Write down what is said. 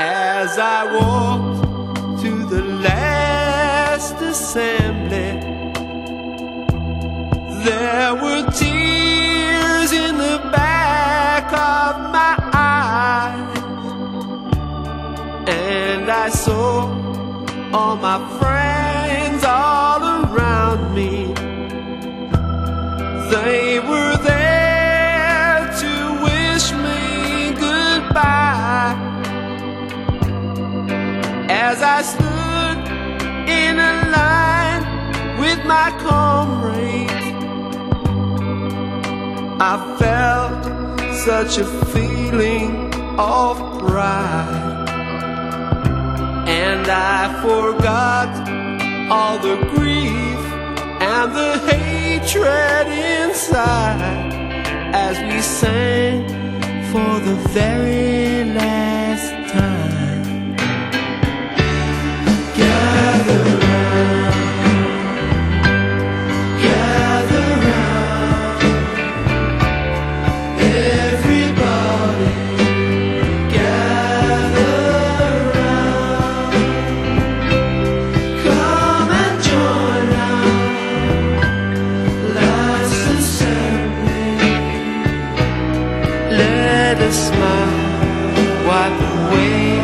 As I walked to the last assembly, there were tears in the back of my eyes, and I saw all my friends all around me. They were there to wish me goodbye. As I stood in a line with my comrades, I felt such a feeling of pride, and I forgot all the grief and the hatred inside as we sang for the very last time. Gather round, gather round, everybody, gather round. Come and join our last assembly. Let us smile, wipe away